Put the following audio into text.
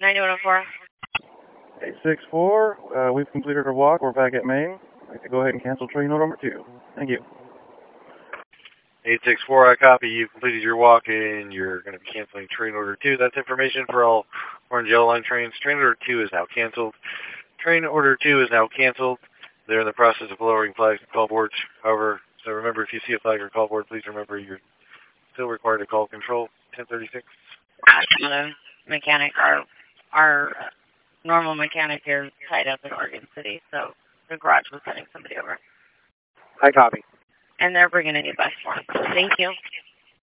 9104. 864, we've completed our walk. We're back at Maine. I'd like to go ahead and cancel train order number 2. Thank you. 864, I copy. You've completed your walk and you're going to be canceling train order 2. That's information for all Orange Yellow Line trains. Train order 2 is now canceled. Train order 2 is now canceled. They're in the process of lowering flags and call boards. However, so remember, if you see a flag or call board, please remember you're still required to call control 1036. The mechanic, our normal mechanic is tied up in Oregon City, so the garage was sending somebody over. I copy. And they're bringing a new bus for us. Thank you.